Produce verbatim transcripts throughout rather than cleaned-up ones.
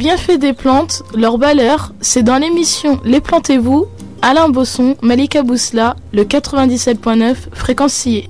bienfaits des plantes, leurs valeurs, c'est dans l'émission Les Plantez-vous, Alain Bosson, Malika Bousla, le quatre-vingt-dix-sept point neuf, Fréquence Sillé.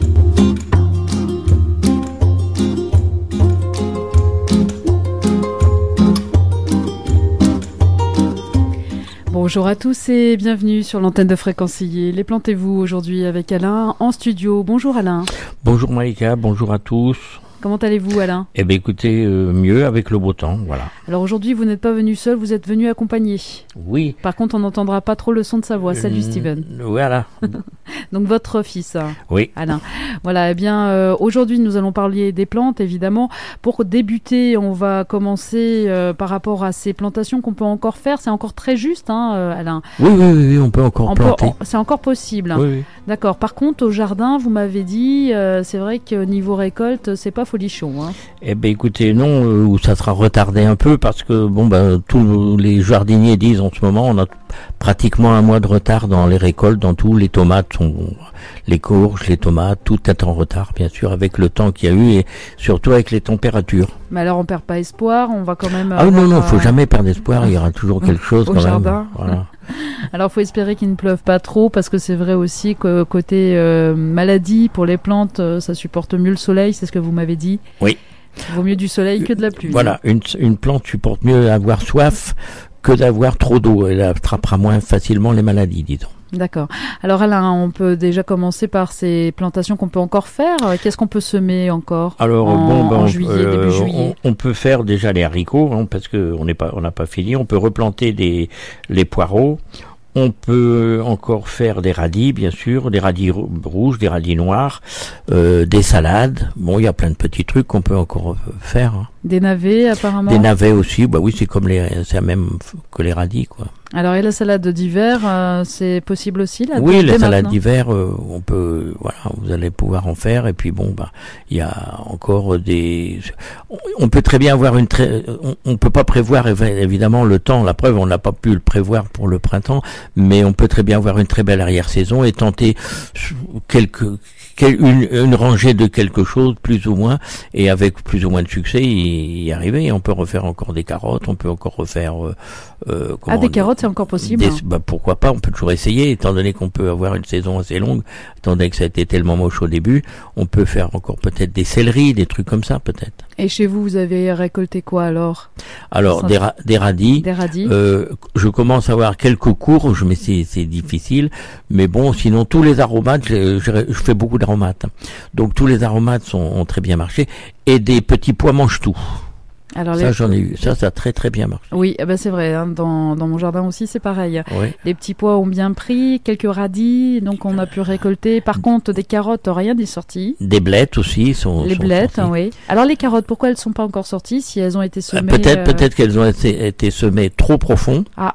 Bonjour à tous et bienvenue sur l'antenne de Fréquence Sillé. Les Plantez-vous aujourd'hui avec Alain en studio. Bonjour Alain. Bonjour Malika, bonjour à tous. Comment allez-vous Alain ? Eh bien écoutez, euh, mieux avec le beau temps, voilà. Alors aujourd'hui vous n'êtes pas venu seul, vous êtes venu accompagné. Oui. Par contre on n'entendra pas trop le son de sa voix. Salut euh, Steven. Voilà. Donc votre fils, oui. Alain. Voilà, eh bien euh, aujourd'hui nous allons parler des plantes évidemment. Pour débuter, on va commencer euh, par rapport à ces plantations qu'on peut encore faire. C'est encore très juste, hein, euh, Alain. Oui, oui, oui, oui, on peut encore on planter. Peut, on, c'est encore possible. Oui, oui. D'accord. Par contre, au jardin, vous m'avez dit, euh, c'est vrai que niveau récolte, c'est pas folichon. Hein. Eh ben écoutez, non, euh, ça sera retardé un peu parce que bon ben tous les jardiniers disent en ce moment, on a pratiquement un mois de retard dans les récoltes, dans tout. Les tomates sont, les courges, les tomates, tout est en retard, bien sûr, avec le temps qu'il y a eu et surtout avec les températures. Mais alors on perd pas espoir, on va quand même. Ah non non, faut euh... jamais perdre espoir. Il y aura toujours quelque chose au quand jardin. même. Voilà. Alors, faut espérer qu'il ne pleuve pas trop, parce que c'est vrai aussi que côté euh, maladie pour les plantes, euh, ça supporte mieux le soleil, c'est ce que vous m'avez dit. Oui. Il vaut mieux du soleil que de la pluie. Voilà, une, une plante supporte mieux avoir soif que d'avoir trop d'eau. Elle attrapera moins facilement les maladies, disons. D'accord. Alors Alain, on peut déjà commencer par ces plantations qu'on peut encore faire. Qu'est-ce qu'on peut semer encore Alors en, bon, ben, en on, juillet, euh, début juillet on, on peut faire déjà les haricots, hein, parce que on n'est pas, on n'a pas fini. On peut replanter des les poireaux. On peut encore faire des radis, bien sûr, des radis rouges, des radis noirs, euh, des salades. Bon, il y a plein de petits trucs qu'on peut encore faire. Hein. Des navets, apparemment. Des navets aussi. Bah oui, c'est comme les, c'est la même que les radis, quoi. Alors, et la salade d'hiver, euh, c'est possible aussi là? Oui, la salade d'hiver, euh, on peut, voilà, vous allez pouvoir en faire. Et puis bon, bah, il y a encore des. On peut très bien avoir une très. On, on peut pas prévoir évidemment le temps. La preuve, on n'a pas pu le prévoir pour le printemps, mais on peut très bien avoir une très belle arrière-saison et tenter quelques. Une, une rangée de quelque chose, plus ou moins, et avec plus ou moins de succès, y, y arriver. Et on peut refaire encore des carottes, on peut encore refaire... Euh, euh, comment ah, des carottes, c'est encore possible des, hein. Bah pourquoi pas, on peut toujours essayer, étant donné qu'on peut avoir une saison assez longue, étant donné que ça a été tellement moche au début, on peut faire encore peut-être des céleris, des trucs comme ça, peut-être. Et chez vous, vous avez récolté quoi, alors Alors, des, ra- des radis. Des radis. Euh, je commence à avoir quelques courges, mais c'est, c'est difficile. Mais bon, sinon, tous les aromates, je, je, je fais beaucoup d'aromates. Donc, tous les aromates sont, ont très bien marché. Et des petits pois mange-tout. Alors ça, les... j'en ai eu. Ça, ça a très, très bien marché. Oui, eh ben c'est vrai. Hein, dans, dans mon jardin aussi, c'est pareil. Oui. Les petits pois ont bien pris, quelques radis, donc on a pu récolter. Par contre, des carottes, rien n'est sorti. Des blettes aussi sont Les sont blettes, sorties. Oui. Alors, les carottes, pourquoi elles sont pas encore sorties si elles ont été semées Peut-être, euh... peut-être qu'elles ont été, été semées trop profond. Ah.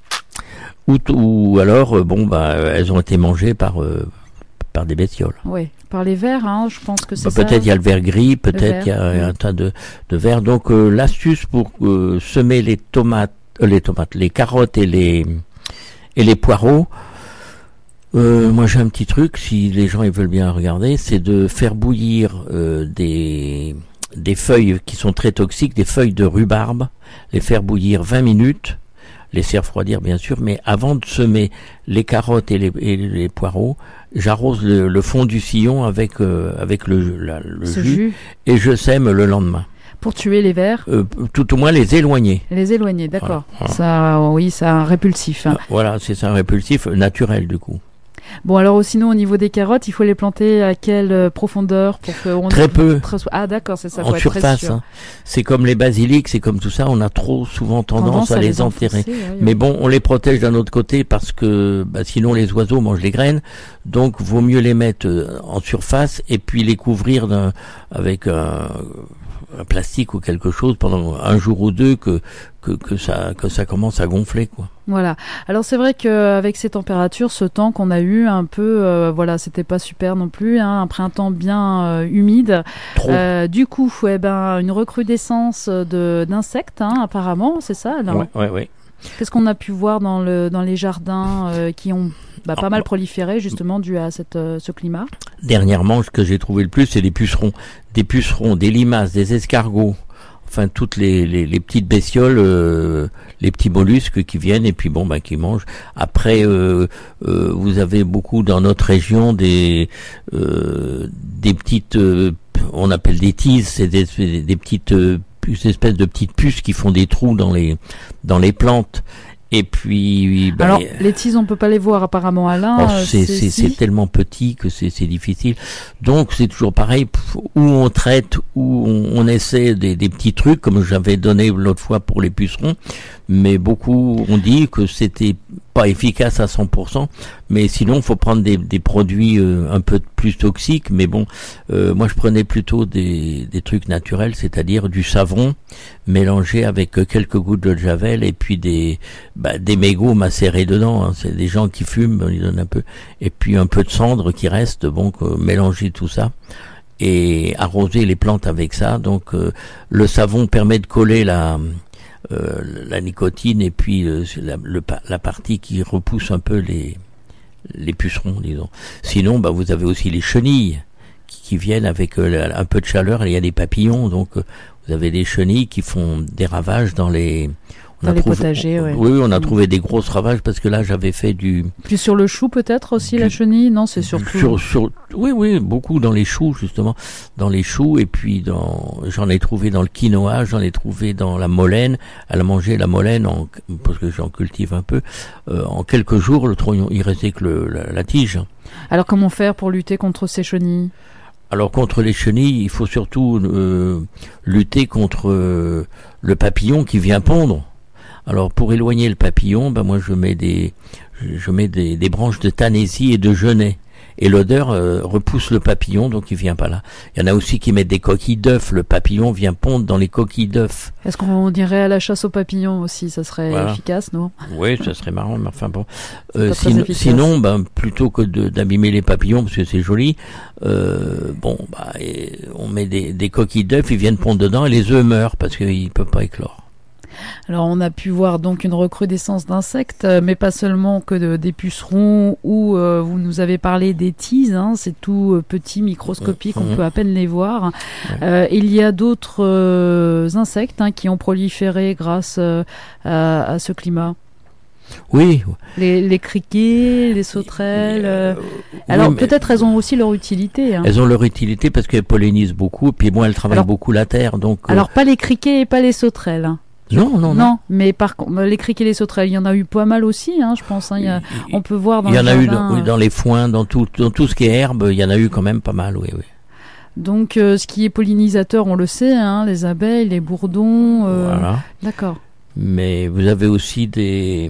Ou, ou alors, bon, bah, elles ont été mangées par... Euh, par des bestioles. Oui, par les vers, hein, je pense que c'est bah, ça. Peut-être il y a le ver gris, peut-être il y a mmh. un tas de, de vers. Donc euh, l'astuce pour euh, semer les tomates, euh, les tomates, les carottes et les et les poireaux. Euh, moi j'ai un petit truc, si les gens ils veulent bien regarder, c'est de faire bouillir euh, des des feuilles qui sont très toxiques, des feuilles de rhubarbe, les faire bouillir vingt minutes. Laisser refroidir bien sûr, mais avant de semer les carottes et les, et les poireaux, j'arrose le, le fond du sillon avec euh, avec le, la, le jus, jus et je sème le lendemain. Pour tuer les vers euh, tout au moins les éloigner. Les éloigner, d'accord. Voilà, voilà. Ça, oui, c'est un répulsif. Hein. Voilà, c'est ça, un répulsif naturel du coup. Bon, alors sinon, au niveau des carottes, il faut les planter à quelle profondeur pour que on Très peu. Très... Ah, d'accord, c'est ça. En surface. Hein. C'est comme les basiliques, c'est comme tout ça. On a trop souvent tendance, tendance à, à les, les enterrer. Enfoncer, ouais, mais ouais. Bon, on les protège d'un autre côté parce que bah, sinon les oiseaux mangent les graines. Donc, vaut mieux les mettre en surface et puis les couvrir d'un, avec un, un plastique ou quelque chose pendant un jour ou deux que que, que ça que ça commence à gonfler, quoi. Voilà. Alors c'est vrai qu'avec ces températures, ce temps qu'on a eu un peu, euh, voilà, c'était pas super non plus, hein, un printemps bien euh, humide. Euh, du coup, eh ben, une recrudescence de d'insectes, hein, apparemment, c'est ça. Oui, oui, oui. Qu'est-ce qu'on a pu voir dans le dans les jardins euh, qui ont bah, pas mal proliféré justement dû à cette euh, ce climat? Dernièrement, ce que j'ai trouvé le plus, c'est des pucerons, des pucerons, des limaces, des escargots. enfin toutes les, les, les petites bestioles, euh, les petits mollusques qui viennent et puis bon bah qui mangent. Après euh, euh, vous avez beaucoup dans notre région des euh, des petites euh, on appelle des tises, c'est des, des petites euh, puces, espèces de petites puces qui font des trous dans les dans les plantes. Et puis, ben, alors les tises, on peut pas les voir apparemment, Alain. Oh, c'est, c'est, c'est tellement petit que c'est, c'est difficile. Donc c'est toujours pareil. Où on traite, où on, on essaie des, des petits trucs, comme j'avais donné l'autre fois pour les pucerons. Mais beaucoup ont dit que c'était pas efficace à cent pour cent. Mais sinon, faut prendre des, des produits euh, un peu plus toxiques. Mais bon, euh, moi je prenais plutôt des, des trucs naturels, c'est-à-dire du savon mélangé avec quelques gouttes de javel et puis des bah, des mégots macérés dedans. Hein. C'est des gens qui fument, on y donne un peu, et puis un peu de cendre qui reste. Donc euh, mélanger tout ça et arroser les plantes avec ça. Donc euh, le savon permet de coller la Euh, la nicotine et puis euh, la, le, la partie qui repousse un peu les les pucerons, disons. Sinon, bah vous avez aussi les chenilles qui, qui viennent avec euh, un peu de chaleur. Et il y a des papillons, donc euh, vous avez des chenilles qui font des ravages dans les on dans a les trouvé, potagers. On, ouais. Oui, on a trouvé des grosses ravages parce que là, j'avais fait du. Puis sur le chou, peut-être aussi du, la chenille. Non, c'est surtout. Sur, sur, oui, oui, beaucoup dans les choux justement, dans les choux et puis dans. J'en ai trouvé dans le quinoa, j'en ai trouvé dans la molène. Elle a mangé la molène en, parce que j'en cultive un peu. Euh, en quelques jours, le tronc, il restait que le, la, la tige. Alors comment faire pour lutter contre ces chenilles? Alors contre les chenilles, il faut surtout euh, lutter contre euh, le papillon qui vient pondre. Alors pour éloigner le papillon, ben moi je mets des je mets des, des branches de tanésie et de genêt. Et l'odeur euh, repousse le papillon, donc il vient pas là. Il y en a aussi qui mettent des coquilles d'œufs. Le papillon vient pondre dans les coquilles d'œufs. Est-ce qu'on dirait à la chasse aux papillons aussi? Ça serait voilà. efficace, non? Oui, ça serait marrant, mais enfin bon. Euh, sinon, sinon, ben plutôt que de, d'abîmer les papillons parce que c'est joli, euh, bon, bah, et on met des, des coquilles d'œufs, ils viennent pondre dedans et les œufs meurent parce qu'ils peuvent pas éclore. Alors on a pu voir donc une recrudescence d'insectes, mais pas seulement que de, des pucerons ou euh, vous nous avez parlé des tises, hein, c'est tout euh, petit, microscopique, on mmh. peut à peine les voir. Ouais. Euh, il y a d'autres euh, insectes hein, qui ont proliféré grâce euh, à, à ce climat. Oui. Les, les criquets, les sauterelles. Euh... Alors oui, peut-être elles ont aussi leur utilité. Hein. Elles ont leur utilité parce qu'elles pollinisent beaucoup, et puis bon, elles travaillent alors, beaucoup la terre. Donc. Alors euh... pas les criquets et pas les sauterelles. Hein. Non, non, non. Non, mais par contre, les criquets et les sauterelles, il y en a eu pas mal aussi, hein, je pense. Hein, il y a, on peut voir dans. Il y en a jardin, eu dans, oui, dans les foins, dans tout, dans tout ce qui est herbe, il y en a eu quand même pas mal, oui, oui. Donc, euh, ce qui est pollinisateur, on le sait, hein, les abeilles, les bourdons. Euh, voilà. D'accord. Mais vous avez aussi des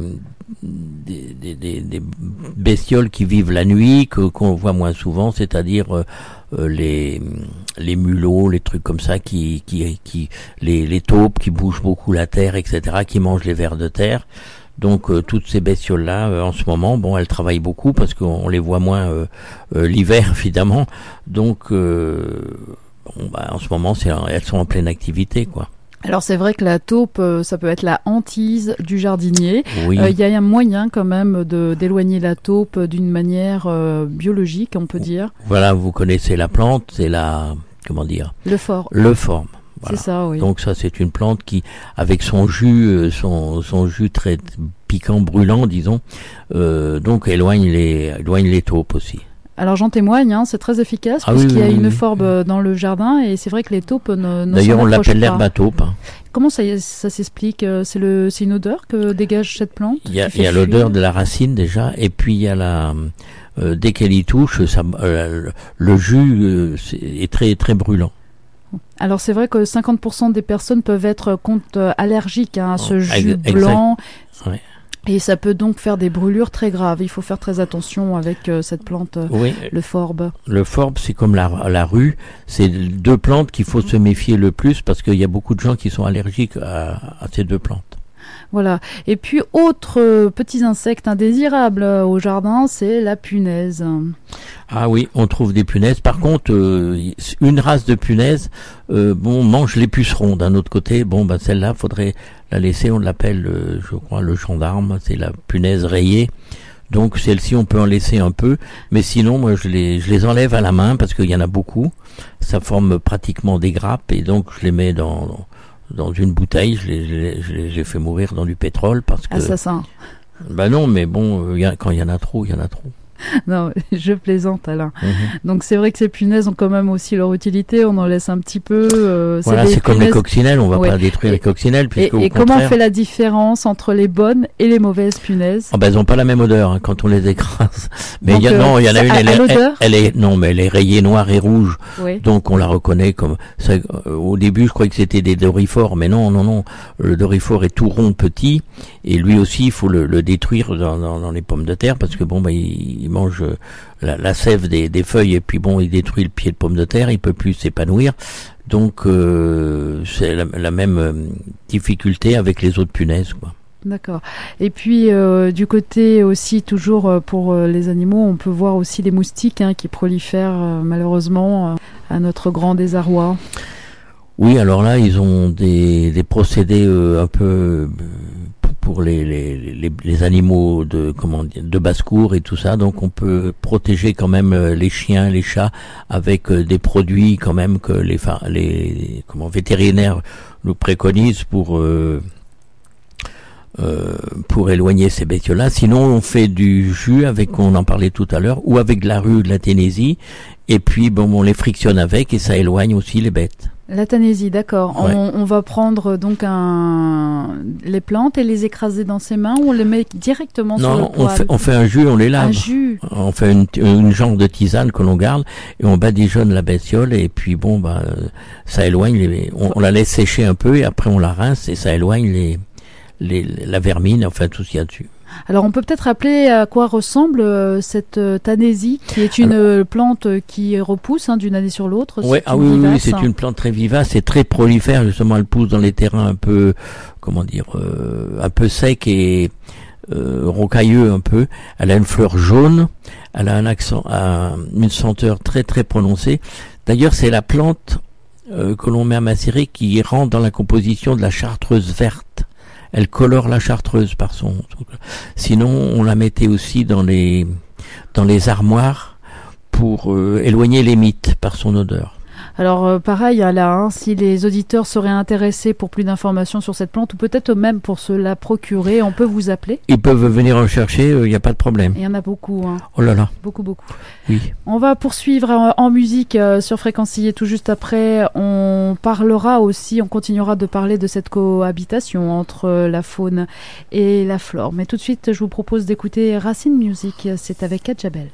des, des, des, des bestioles qui vivent la nuit, que qu'on voit moins souvent, c'est-à-dire euh, les les mulots, les trucs comme ça, qui qui qui les les taupes qui bougent beaucoup la terre, et cetera, qui mangent les vers de terre. Donc euh, toutes ces bestioles-là, euh, en ce moment, bon, elles travaillent beaucoup parce qu'on les voit moins euh, euh, l'hiver, évidemment. Donc, euh, bon, bah, en ce moment, c'est, elles sont en pleine activité, quoi. Alors c'est vrai que la taupe, ça peut être la hantise du jardinier. Oui. Euh, y a un moyen quand même de d'éloigner la taupe d'une manière euh, biologique, on peut dire. Voilà, vous connaissez la plante, c'est la, comment dire? L'euphorbe. L'euphorbe. Voilà. C'est ça, oui. Donc ça, c'est une plante qui, avec son jus, son son jus très piquant, brûlant, disons, euh, donc éloigne les éloigne les taupes aussi. Alors j'en témoigne, hein, c'est très efficace ah puisqu'il oui, oui, y a une euphorbes oui. dans le jardin et c'est vrai que les taupes ne, ne D'ailleurs, on l'appelle pas. l'herbe à taupe. Hein. Comment ça, ça s'explique? C'est le, c'est une odeur que dégage cette plante? Il y a, il y a l'odeur de la racine déjà, et puis il y a la, euh, dès qu'elle y touche, ça, euh, le jus euh, est très très brûlant. Alors c'est vrai que cinquante pour cent des personnes peuvent être contre, allergiques hein, à ce oh, jus exact. blanc. Ouais. Et ça peut donc faire des brûlures très graves. Il faut faire très attention avec euh, cette plante, euh, oui. l'euphorbe. L'euphorbe, c'est comme la, la rue. C'est deux plantes qu'il faut se méfier le plus parce qu'il y a beaucoup de gens qui sont allergiques à, à ces deux plantes. Voilà. Et puis, autres euh, petits insectes indésirables euh, au jardin, c'est la punaise. Ah oui, on trouve des punaises. Par contre, euh, une race de punaises, euh, bon, mange les pucerons. D'un autre côté, bon, bah celle-là, faudrait la laisser. On l'appelle, euh, je crois, le gendarme. C'est la punaise rayée. Donc celle-ci, on peut en laisser un peu, mais sinon, moi, je les, je les enlève à la main parce qu'il y en a beaucoup. Ça forme pratiquement des grappes et donc je les mets dans, dans une bouteille, je les, je les, je les, je les fais mourir dans du pétrole parce que... Assassin. Bah non, mais bon, euh, y a, quand il y en a trop, il y en a trop. Non, je plaisante, Alain. Mmh. Donc c'est vrai que ces punaises ont quand même aussi leur utilité, on en laisse un petit peu. Euh, voilà, c'est c'est comme punaises... les coccinelles, on va ouais. pas détruire et, les coccinelles. Et, et comment contraire... on fait la différence entre les bonnes et les mauvaises punaises? Oh, bah, elles ont pas la même odeur hein, quand on les écrase. Mais donc, y a, euh, non, il y en a une, elle, elle, elle, elle est non, mais elle est rayée noire et rouge, oui. Donc on la reconnaît comme. Ça, euh, au début, je croyais que c'était des dorifores, mais non, non, non. Le dorifore est tout rond, petit, et lui aussi, il faut le, le détruire dans, dans, dans les pommes de terre parce que bon, bah, il, il mange. La, la sève des, des feuilles et puis bon il détruit le pied de pomme de terre, il peut plus s'épanouir, donc euh, c'est la, la même euh, difficulté avec les autres punaises quoi. D'accord. Et puis euh, du côté aussi toujours euh, pour euh, les animaux, on peut voir aussi les moustiques hein, qui prolifèrent euh, malheureusement euh, à notre grand désarroi. Oui, alors là ils ont des, des procédés euh, un peu euh, pour les, les, les, les animaux de comment dire, de basse-cour et tout ça, donc on peut protéger quand même les chiens, les chats avec des produits quand même que les les comment vétérinaires nous préconisent pour euh, euh, pour éloigner ces bestioles-là. Sinon, on fait du jus avec, on en parlait tout à l'heure, ou avec de la rue, de la Tennessee, et puis bon, on les frictionne avec et ça éloigne aussi les bêtes. La Tennessee, d'accord. Ouais. On, on va prendre donc un, les plantes et les écraser dans ses mains ou on les met directement non, sur le poêle? Non, on fait, on fait un jus, on les lave. Un jus. On fait une, une genre de tisane que l'on garde et on badigeonne la bestiole et puis bon, bah, ça éloigne les, on, on la laisse sécher un peu et après on la rince et ça éloigne les, les, la vermine, enfin tout ce qu'il y a dessus. Alors on peut peut-être rappeler à quoi ressemble euh, cette euh, Tennessee, qui est une Alors, euh, plante qui repousse hein, d'une année sur l'autre. Ouais, ah oui, oui, oui, c'est une plante très vivace, c'est très prolifère, justement elle pousse dans les terrains un peu, comment dire, euh, un peu secs et euh, rocailleux un peu. Elle a une fleur jaune, elle a un accent, un, une senteur très très prononcée. D'ailleurs c'est la plante euh, que l'on met à macérer qui rentre dans la composition de la chartreuse verte. Elle colore la chartreuse par son, son... Sinon, on la mettait aussi dans les dans les armoires pour euh, éloigner les mites par son odeur. Alors euh, pareil, là, hein, si les auditeurs seraient intéressés pour plus d'informations sur cette plante ou peut-être même pour se la procurer, on peut vous appeler? Ils peuvent venir en chercher, il euh, n'y a pas de problème. Il y en a beaucoup. Hein. Oh là là. Beaucoup, beaucoup. Oui. On va poursuivre en, en musique euh, sur Fréquencier. Tout juste après, on parlera aussi, on continuera de parler de cette cohabitation entre euh, la faune et la flore. Mais tout de suite, je vous propose d'écouter Racine Music. C'est avec Kadjabel.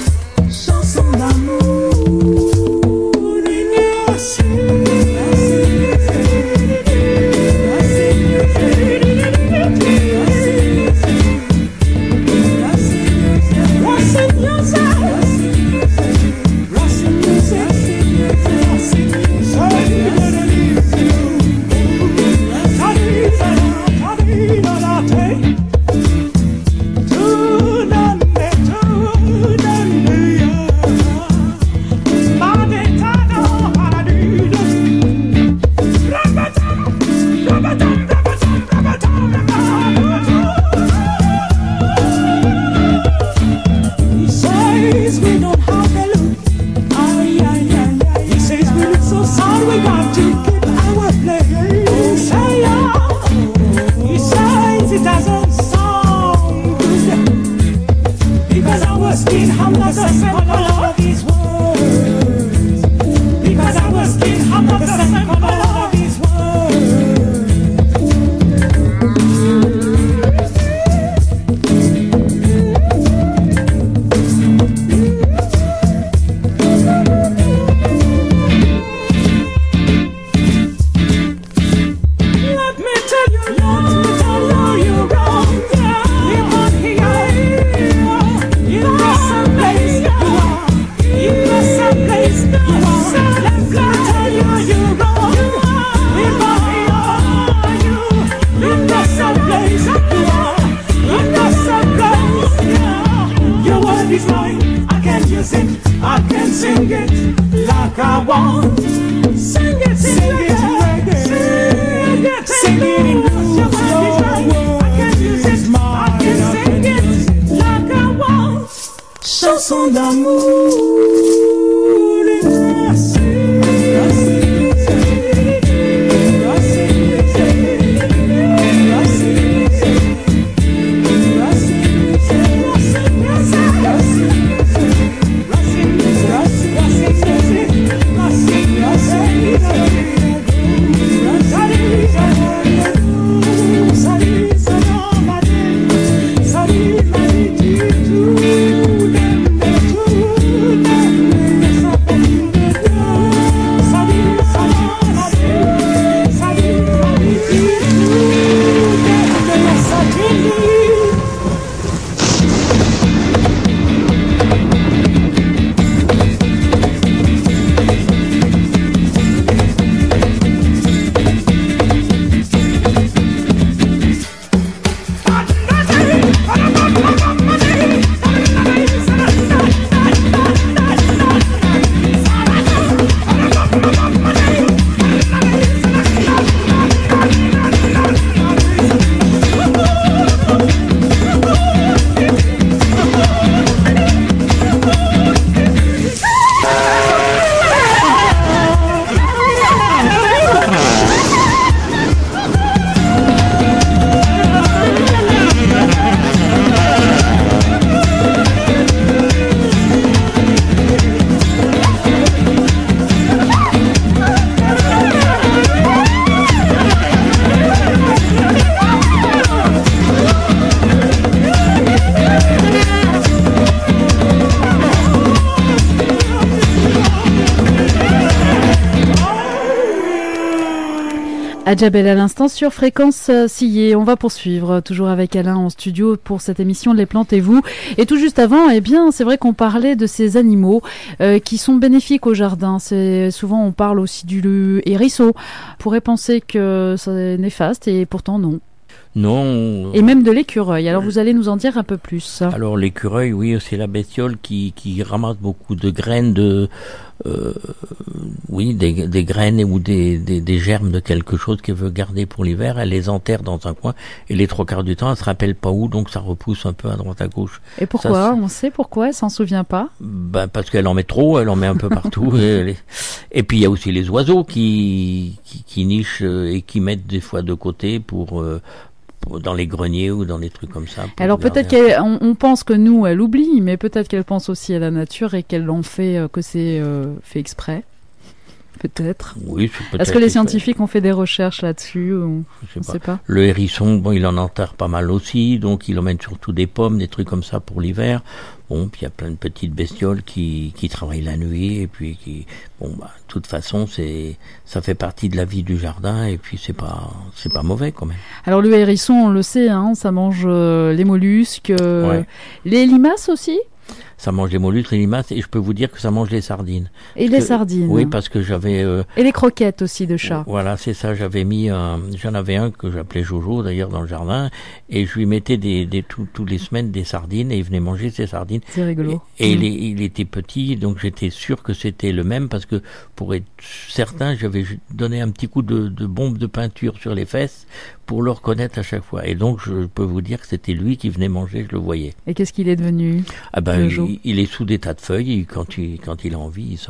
Chanson d'amour, ignorance. all we got to keep our place. Say oh, he says it doesn't sound good because our skin has not the same color of these words. Because our skin has not the same color of these words. I can sing it like I want. Sing it, sing it, reggae. Sing it, sing it in blues. I can use it, I can sing it like I want. Chanson d'amour. Adjabel à l'instant sur Fréquence Sillée. On va poursuivre toujours avec Alain en studio pour cette émission Les Plantez-vous. Et tout juste avant, eh bien, c'est vrai qu'on parlait de ces animaux euh, qui sont bénéfiques au jardin. C'est souvent on parle aussi du hérisson. On pourrait penser que c'est néfaste et pourtant non. Non. Et même de l'écureuil. Alors vous allez nous en dire un peu plus. Alors l'écureuil, oui, c'est la bestiole qui, qui ramasse beaucoup de graines de, euh, oui, des, des graines ou des, des, des germes de quelque chose qu'elle veut garder pour l'hiver. Elle les enterre dans un coin et les trois quarts du temps, elle se rappelle pas où, donc ça repousse un peu à droite à gauche. Et pourquoi? Ça, on sait pourquoi elle s'en souvient pas? Ben parce qu'elle en met trop, elle en met un peu partout. et, et puis il y a aussi les oiseaux qui, qui, qui nichent et qui mettent des fois de côté pour euh, dans les greniers ou dans des trucs comme ça. Alors peut-être qu'on on pense que nous, elle oublie, mais peut-être qu'elle pense aussi à la nature et qu'elle en fait, euh, que c'est euh, fait exprès. Peut-être. Oui, c'est peut-être. Est-ce que les scientifiques ont fait des recherches là-dessus ou... Je sais pas. Le hérisson, bon, il en enterre pas mal aussi, donc il emmène surtout des pommes, des trucs comme ça pour l'hiver. Bon, puis il y a plein de petites bestioles qui, qui travaillent la nuit et puis qui, bon, bah, de toute façon, c'est, ça fait partie de la vie du jardin et puis c'est pas, c'est pas mauvais quand même. Alors le hérisson, on le sait, hein, ça mange euh, les mollusques, euh, ouais. Les limaces aussi. Ça mange les mollusques, les limaces, et je peux vous dire que ça mange les sardines. Et les que, sardines. Oui, parce que j'avais... Euh, et les croquettes aussi de chat. Voilà, c'est ça, j'avais mis un... J'en avais un que j'appelais Jojo, d'ailleurs, dans le jardin, et je lui mettais des, des, tout, toutes les semaines des sardines, et il venait manger ses sardines. C'est rigolo. Et, et mmh. il, il était petit, donc j'étais sûr que c'était le même, parce que pour être certain, j'avais donné un petit coup de, de bombe de peinture sur les fesses, pour le reconnaître à chaque fois. Et donc, je peux vous dire que c'était lui qui venait manger, je le voyais. Et qu'est-ce qu'il est devenu? Ah ben, il, il est sous des tas de feuilles, et quand il, quand il a envie, il sort.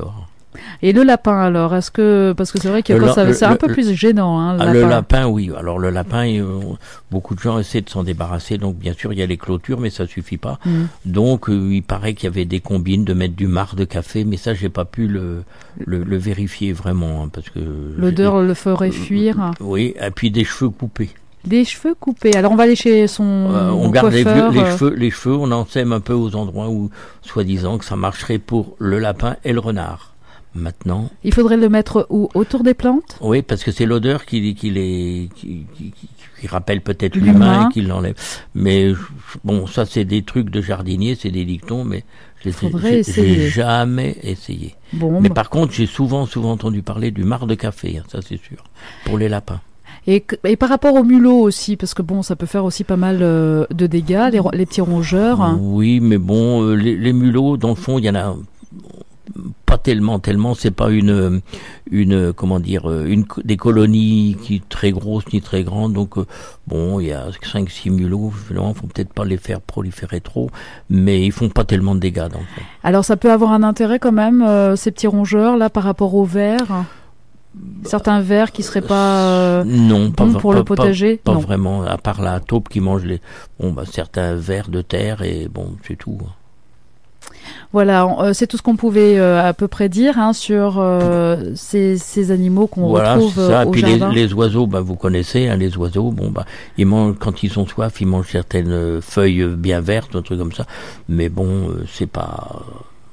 Et le lapin alors, est-ce que parce que c'est vrai que Le quand la- ça, le- c'est un le- peu plus gênant, hein, le Ah, lapin. le lapin, oui. Alors le lapin, euh, beaucoup de gens essaient de s'en débarrasser. Donc bien sûr, il y a les clôtures, mais ça suffit pas. Mm. Donc euh, il paraît qu'il y avait des combines de mettre du marc de café, mais ça j'ai pas pu le le, le vérifier vraiment, hein, parce que L'odeur le ferait j'ai- fuir. Oui, et puis des cheveux coupés. Des cheveux coupés. Alors on va aller chez son Euh, on garde les, vieux- coiffeur. les euh, cheveux, les cheveux, on en sème un peu aux endroits où, soi-disant, que ça marcherait pour le lapin et le renard. Maintenant, Il faudrait le mettre où? Autour des plantes? oui, parce que c'est l'odeur qui, qui les, qui, qui, qui- qui rappelle peut-être L'humain. l'humain et qui l'enlève. Mais bon, ça c'est des trucs de jardinier, c'est des dictons, mais je les ai- Faudrait j'ai- essayer. j'ai jamais essayé. Bon. Mais bah. par contre, j'ai souvent, souvent entendu parler du marc de café, hein, ça c'est sûr, pour les lapins. Et, que- et par rapport aux mulots aussi, parce que bon, ça peut faire aussi pas mal euh, de dégâts, les, ro- les petits rongeurs. Oui, mais bon, euh, les, les mulots, dans le fond, il y en a pas tellement, tellement. C'est pas une, une, comment dire, euh, une co- des colonies qui très grosses ni très grandes. Donc euh, bon, il y a cinq, six mulots. Finalement, faut peut-être pas les faire proliférer trop, mais ils font pas tellement de dégâts dans le fond. Alors ça peut avoir un intérêt quand même, euh, ces petits rongeurs là, par rapport aux vers. Certains vers qui seraient pas euh, Non, pas bons v- pour pas- le potager. Pas, pas Non. vraiment. À part la taupe qui mange les, bon, bah certains vers de terre et bon, c'est tout. Voilà, on- euh, c'est tout ce qu'on pouvait euh, à peu près dire hein, sur euh, ces, ces animaux qu'on Voilà, retrouve c'est ça. euh, Et au puis les, jardin. les oiseaux, bah, vous connaissez, hein, les oiseaux, bon, bah, ils mangent, quand ils ont soif, ils mangent certaines euh, feuilles euh, bien vertes, un truc comme ça. Mais bon, euh, c'est pas,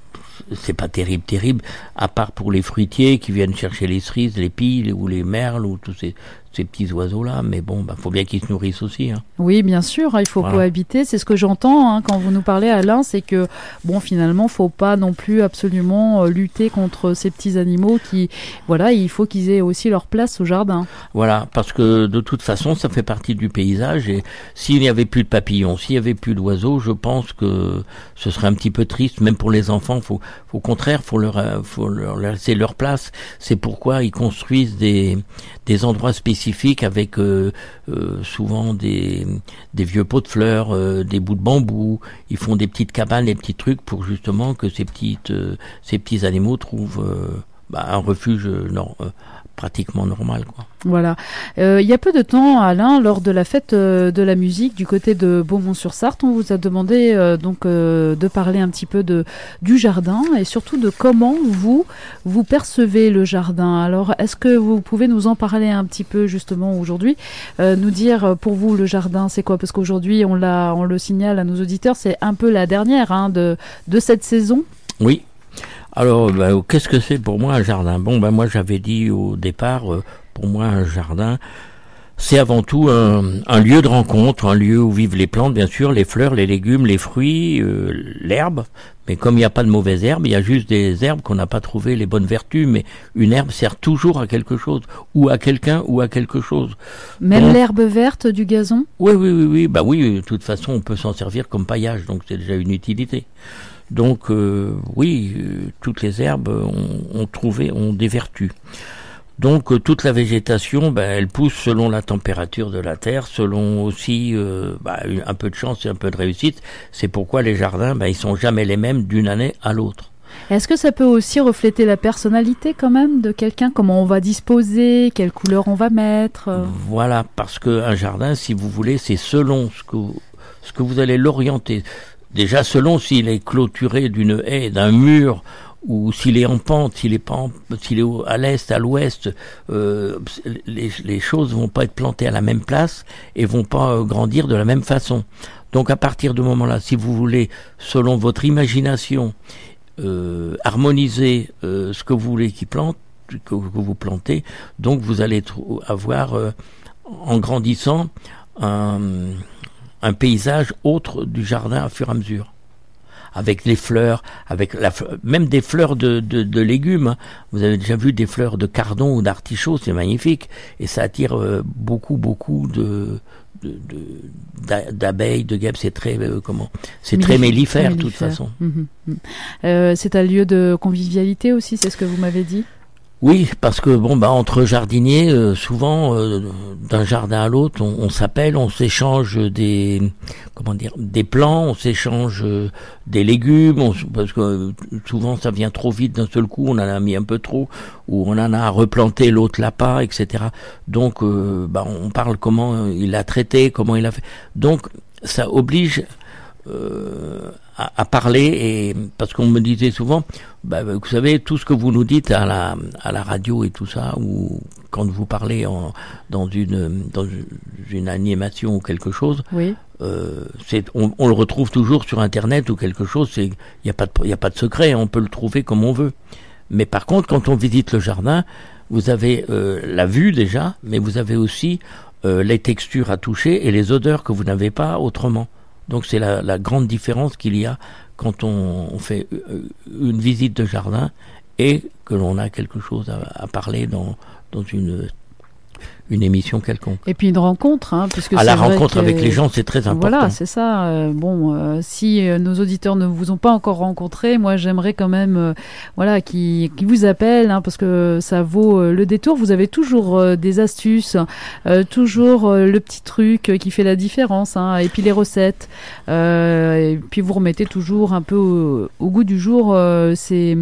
c'est pas terrible, terrible, à part pour les fruitiers qui viennent chercher les cerises, les pies, ou les merles, ou tous ces, ces petits oiseaux-là. Mais bon, bah, faut bien qu'ils se nourrissent aussi, hein. Oui, bien sûr, hein, il faut Voilà. cohabiter. C'est ce que j'entends hein, quand vous nous parlez, Alain, c'est que bon, finalement, faut pas non plus absolument euh, lutter contre ces petits animaux qui, voilà, il faut qu'ils aient aussi leur place au jardin. Voilà, parce que de toute façon, ça fait partie du paysage et s'il n'y avait plus de papillons, s'il n'y avait plus d'oiseaux, je pense que ce serait un petit peu triste, même pour les enfants. Faut, faut au contraire, faut leur, euh, faut leur laisser leur place. C'est pourquoi ils construisent des, des endroits spécifiques avec euh, euh, souvent des, des vieux pots de fleurs, euh, des bouts de bambou. Ils font des petites cabanes, des petits trucs pour justement que ces petites, euh, ces petits animaux trouvent euh, bah, un refuge euh, non, euh, pratiquement normal, quoi. Voilà. Euh, il y a peu de temps, Alain, lors de la fête euh, de la musique du côté de Beaumont-sur-Sarthe, on vous a demandé euh, donc euh, de parler un petit peu de du jardin et surtout de comment vous vous percevez le jardin. Alors, est-ce que vous pouvez nous en parler un petit peu justement aujourd'hui, euh, nous dire euh, pour vous le jardin c'est quoi? Parce qu'aujourd'hui, on l'a, on le signale à nos auditeurs, c'est un peu la dernière hein, de de cette saison. Oui. Alors, ben, qu'est-ce que c'est pour moi un jardin? Bon, ben moi j'avais dit au départ, euh, pour moi un jardin, c'est avant tout un, un lieu de rencontre, un lieu où vivent les plantes, bien sûr, les fleurs, les légumes, les fruits, euh, l'herbe. Mais comme il n'y a pas de mauvaises herbes, il y a juste des herbes qu'on n'a pas trouvé les bonnes vertus. Mais une herbe sert toujours à quelque chose, ou à quelqu'un, ou à quelque chose. Même Donc, l'herbe verte du gazon. oui, oui, oui, oui. Bah oui, de toute façon, on peut s'en servir comme paillage, donc c'est déjà une utilité. Donc euh, oui, euh, toutes les herbes ont, ont trouvé, ont des vertus. Donc euh, toute la végétation, ben, elle pousse selon la température de la terre, selon aussi euh, bah, une- un peu de chance et un peu de réussite. C'est pourquoi les jardins, ben, ils sont jamais les mêmes d'une année à l'autre. Est-ce que ça peut aussi refléter la personnalité quand même de quelqu'un? Comment on va disposer? Quelle couleur on va mettre? euh Voilà, parce que un jardin, si vous voulez, c'est selon ce que vous, ce que vous allez l'orienter. Déjà selon s'il est clôturé d'une haie, d'un mur, ou s'il est en pente, s'il est pas en- s'il est au- à l'est, à l'ouest, euh, les, les choses vont pas être plantées à la même place et vont pas euh, grandir de la même façon. Donc à partir de ce moment-là, si vous voulez, selon votre imagination, euh, harmoniser euh, ce que vous voulez qu'il plante, que, que vous plantez, donc vous allez trou- avoir, euh, en grandissant, un, un paysage autre du jardin à fur et à mesure. Avec les fleurs, avec la, fle- même des fleurs de, de, de légumes. Hein. Vous avez déjà vu des fleurs de cardon ou d'artichaut, c'est magnifique. Et ça attire euh, beaucoup, beaucoup de, de, de- d'a- d'abeilles, de guêpes. C'est très, euh, comment, c'est très mellifère, de toute mellifère. façon. Mhm, mhm. Euh, c'est un lieu de convivialité aussi, c'est ce que vous m'avez dit. Oui, parce que bon bah entre jardiniers, euh, souvent euh, d'un jardin à l'autre, on, on s'appelle, on s'échange des comment dire des plants, on s'échange euh, des légumes, on, parce que euh, souvent ça vient trop vite d'un seul coup, on en a mis un peu trop, ou on en a replanté, l'autre l'a pas, et cetera. Donc euh, bah on parle comment il a traité, comment il a fait. Donc ça oblige euh, à, à parler, et parce qu'on me disait souvent, bah, vous savez, tout ce que vous nous dites à la à la radio et tout ça, ou quand vous parlez en, dans une dans une animation ou quelque chose, oui. euh, c'est on, on le retrouve toujours sur Internet ou quelque chose. C'est il y a pas de il y a pas de secret, on peut le trouver comme on veut. Mais par contre, quand on visite le jardin, vous avez euh, la vue déjà, mais vous avez aussi euh, les textures à toucher et les odeurs que vous n'avez pas autrement. Donc c'est la, la grande différence qu'il y a quand on, on fait une visite de jardin et que l'on a quelque chose à, à parler dans, dans une, une émission quelconque. Et puis une rencontre, hein, puisque à c'est la vrai rencontre que... avec les gens, c'est très important. Voilà, c'est ça. Euh, bon, euh, si euh, nos auditeurs ne vous ont pas encore rencontré, moi j'aimerais quand même, euh, voilà, qu'ils qui vous appellent, hein, parce que ça vaut euh, le détour. Vous avez toujours euh, des astuces, euh, toujours euh, le petit truc qui fait la différence, hein, et puis les recettes. Euh, et puis vous remettez toujours un peu au, au goût du jour euh, ces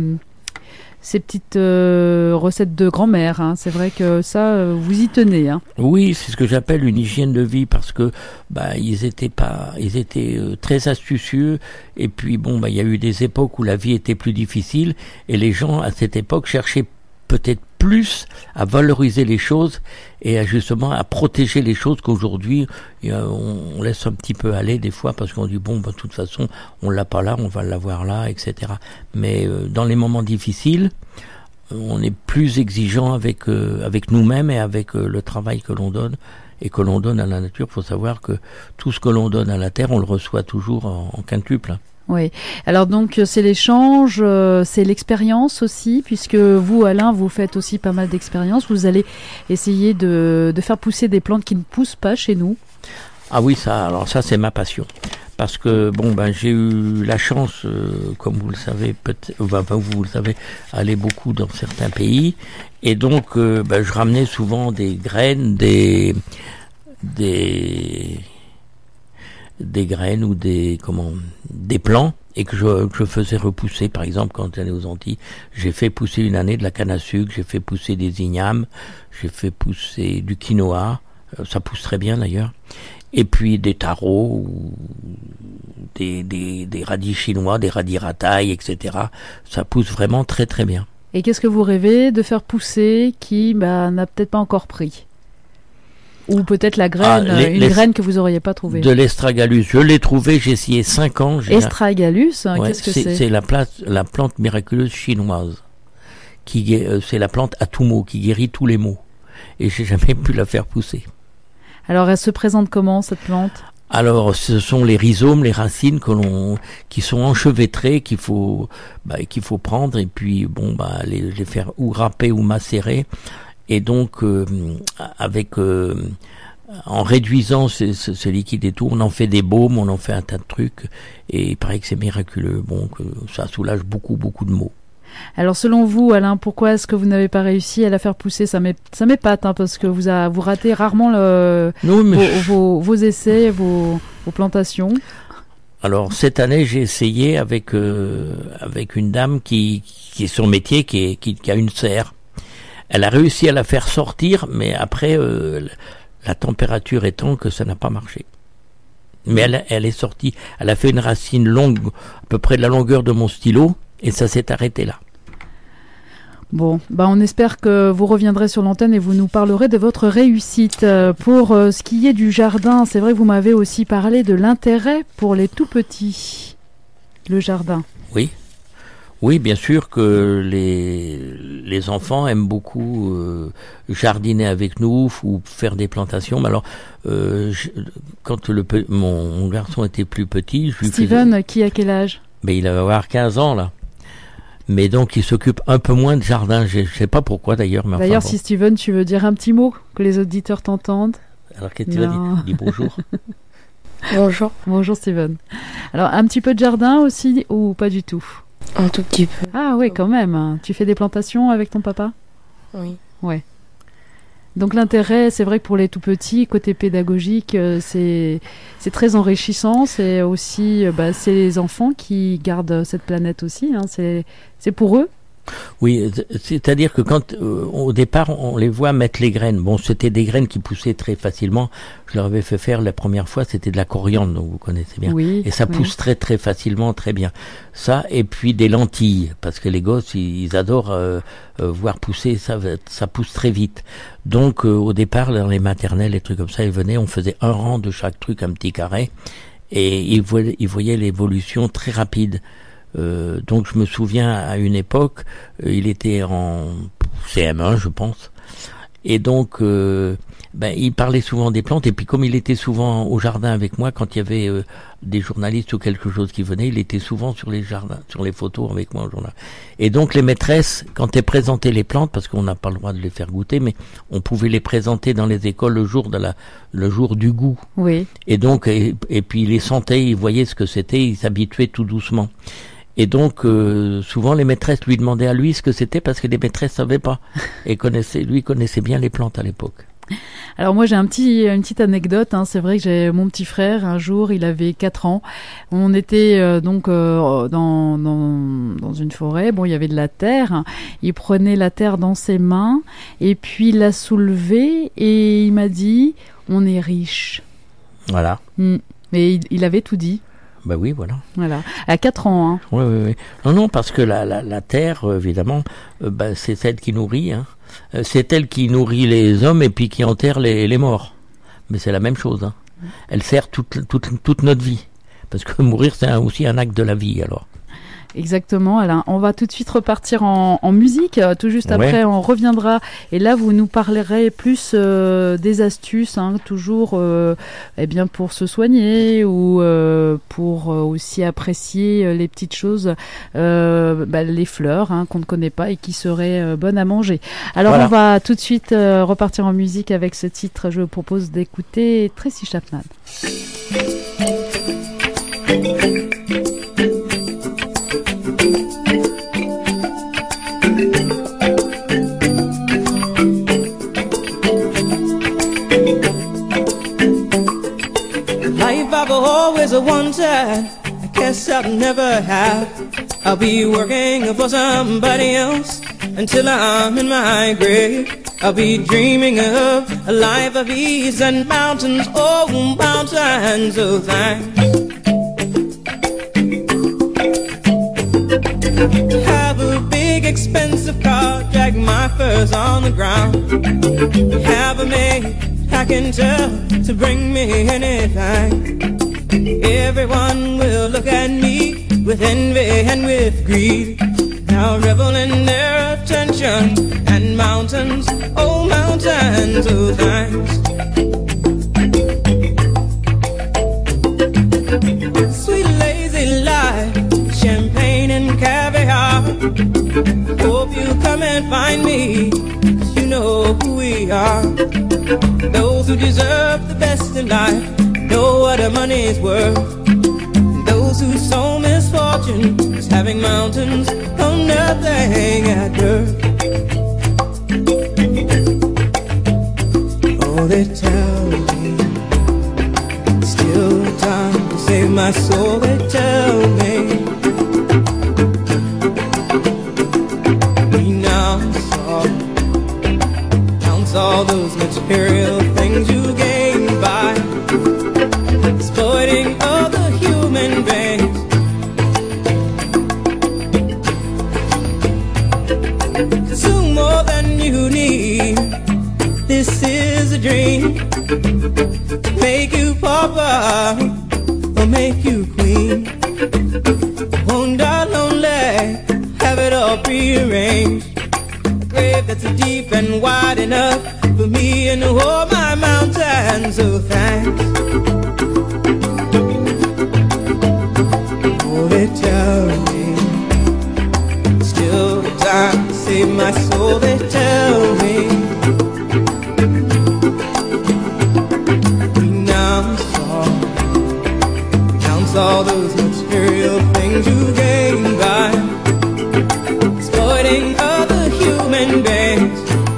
ces petites euh, recettes de grand-mère, hein. C'est vrai que ça, euh, vous y tenez, hein. Oui, c'est ce que j'appelle une hygiène de vie, parce que bah ils étaient pas, ils étaient euh, très astucieux. Et puis bon, bah il y a eu des époques où la vie était plus difficile, et les gens à cette époque cherchaient peut-être plus à valoriser les choses et à justement à protéger les choses qu'aujourd'hui euh, on laisse un petit peu aller des fois, parce qu'on dit bon bah de toute façon on l'a pas là, on va l'avoir là, et cetera. Mais euh, dans les moments difficiles, euh, on est plus exigeant avec euh, avec nous-mêmes et avec euh, le travail que l'on donne et que l'on donne à la nature. Il faut savoir que tout ce que l'on donne à la terre, on le reçoit toujours en, en quintuple. Oui. Alors donc c'est l'échange, euh, c'est l'expérience aussi, puisque vous, Alain, vous faites aussi pas mal d'expériences. Vous allez essayer de, de faire pousser des plantes qui ne poussent pas chez nous. Ah oui, ça, alors ça c'est ma passion. Parce que bon ben j'ai eu la chance, euh, comme vous le savez, peut-être, enfin vous le savez, aller beaucoup dans certains pays, et donc euh, ben, je ramenais souvent des graines, des des des graines ou des comment des plants, et que je, que je faisais repousser. Par exemple, quand j'allais aux Antilles, j'ai fait pousser une année de la canne à sucre, j'ai fait pousser des ignames, j'ai fait pousser du quinoa, ça pousse très bien d'ailleurs, et puis des taros, ou des, des, des radis chinois, des radis ratailles, et cetera. Ça pousse vraiment très très bien. Et qu'est-ce que vous rêvez de faire pousser qui bah, n'a peut-être pas encore pris ? Ou peut-être la graine, ah, les, une les, graine que vous n'auriez pas trouvée. De l'estragalus. Je l'ai trouvé, j'ai essayé cinq ans. Estragalus, ouais, qu'est-ce que c'est, c'est C'est la, plante, la plante miraculeuse chinoise. Qui, euh, c'est la plante à tout mot, qui guérit tous les maux. Et j'ai jamais pu la faire pousser. Alors elle se présente comment, cette plante ? Alors ce sont les rhizomes, les racines que l'on, qui sont enchevêtrées, qu'il faut, bah, qu'il faut prendre, et puis bon, bah, les, les faire ou râper ou macérer. Et donc, euh, avec euh, en réduisant ce, ce, ce liquide et tout, on en fait des baumes, on en fait un tas de trucs, et il paraît que c'est miraculeux. Bon, que ça soulage beaucoup, beaucoup de maux. Alors, selon vous, Alain, pourquoi est-ce que vous n'avez pas réussi à la faire pousser ? Ça m'ép- ça m'épate, hein, parce que vous, a, vous ratez rarement le, non, mais vos, je... vos, vos essais, vos, vos plantations. Alors cette année, j'ai essayé avec euh, avec une dame qui qui est son métier, qui est qui, qui a une serre. Elle a réussi à la faire sortir, mais après, euh, la température étant que ça n'a pas marché. Mais elle, elle est sortie, elle a fait une racine longue, à peu près de la longueur de mon stylo, et ça s'est arrêté là. Bon, bah on espère que vous reviendrez sur l'antenne et vous nous parlerez de votre réussite. Euh, pour euh, ce qui est du jardin, c'est vrai que vous m'avez aussi parlé de l'intérêt pour les tout-petits, le jardin. Oui. Oui, bien sûr que les les enfants aiment beaucoup euh, jardiner avec nous ou faire des plantations. Mais alors, euh, je, quand le mon, mon garçon était plus petit, je lui Steven, faisais... qui a quel âge ? Mais il va avoir quinze ans là. Mais donc il s'occupe un peu moins de jardin. Je, je sais pas pourquoi d'ailleurs. Mais d'ailleurs, enfin, si bon. Steven, tu veux dire un petit mot que les auditeurs t'entendent ? Alors qu'est-ce que tu vas dire ? Dis bonjour. Bonjour. Bonjour Steven. Alors un petit peu de jardin aussi ou pas du tout ? Un tout petit peu. Ah oui, quand même. Tu fais des plantations avec ton papa ? Oui. Ouais. Donc l'intérêt, c'est vrai que pour les tout petits, côté pédagogique, euh, c'est c'est très enrichissant. C'est aussi, euh, bah, c'est les enfants qui gardent cette planète aussi. Hein. C'est c'est pour eux. Oui, c'est-à-dire que quand euh, au départ on les voit mettre les graines. Bon, c'était des graines qui poussaient très facilement. Je leur avais fait faire la première fois, c'était de la coriandre, donc vous connaissez bien. Oui, et ça oui. pousse très très facilement, très bien. Ça et puis des lentilles, parce que les gosses ils, ils adorent euh, euh, voir pousser. Ça, ça pousse très vite. Donc euh, au départ dans les maternelles, les trucs comme ça, ils venaient, on faisait un rang de chaque truc, un petit carré, et ils voyaient, ils voyaient l'évolution très rapide. Euh, donc je me souviens à une époque, euh, il était en C M un je pense, et donc euh, ben, il parlait souvent des plantes, et puis comme il était souvent au jardin avec moi, quand il y avait euh, des journalistes ou quelque chose qui venait, il était souvent sur les jardins, sur les photos avec moi au journal. Et donc les maîtresses, quand elles présentaient les plantes, parce qu'on n'a pas le droit de les faire goûter, mais on pouvait les présenter dans les écoles le jour de la, le jour du goût. Oui. Et donc et, et puis ils les sentaient, ils voyaient ce que c'était, ils s'habituaient tout doucement. Et donc, euh, souvent, les maîtresses lui demandaient à lui ce que c'était, parce que les maîtresses savaient pas. Et connaissaient, lui connaissait bien les plantes à l'époque. Alors moi j'ai un petit, une petite anecdote, hein. C'est vrai que j'ai mon petit frère, un jour il avait quatre ans, on était euh, donc euh, dans, dans, dans une forêt, bon il y avait de la terre, il prenait la terre dans ses mains et puis il l'a soulevée et il m'a dit on est riche. Voilà. Mmh. Mais il, il avait tout dit. Ben oui, voilà. Voilà. À quatre ans, hein. Oui, oui, oui. Non, non, parce que la, la, la terre, évidemment, euh, ben, c'est celle qui nourrit, hein. Euh, c'est elle qui nourrit les hommes et puis qui enterre les, les morts. Mais c'est la même chose, hein. Elle sert toute, toute, toute notre vie. Parce que mourir, c'est un, aussi un acte de la vie, alors. Exactement, Alain. On va tout de suite repartir en, en musique. Tout juste après, ouais. On reviendra. Et là, vous nous parlerez plus euh, des astuces, hein, toujours euh, eh bien pour se soigner ou euh, pour euh, aussi apprécier les petites choses, euh, bah, les fleurs hein, qu'on ne connaît pas et qui seraient euh, bonnes à manger. Alors, voilà. On va tout de suite euh, repartir en musique avec ce titre. Je vous propose d'écouter Tracy Chapman. I've always wanted, I guess I'll never have. I'll be working for somebody else until I'm in my grave. I'll be dreaming of a life of ease and mountains, oh mountains of thanks. Have a big expensive car, drag my furs on the ground. Have a maid I can tell to bring me anything. Everyone will look at me with envy and with greed. I'll revel in their attention and mountains, oh mountains of thanks. Sweet lazy life, champagne and caviar. Hope you come and find me, 'cause you know who we are. Those who deserve the best in life know what the money's worth. And those who sow misfortune is having mountains know nothing at birth. Oh, they tell me still time to save my soul. They tell me we now saw counts all those material things you gain by exploiting other human beings. Consume more than you need. This is a dream. Make you pauper or make you queen. Won't die lonely, have it all prearranged. A grave that's deep and wide enough for me and all my mountains of thanks. Oh, they tell me still time to save my soul. They tell me we now saw counts all those material things you gain by exploiting other human beings.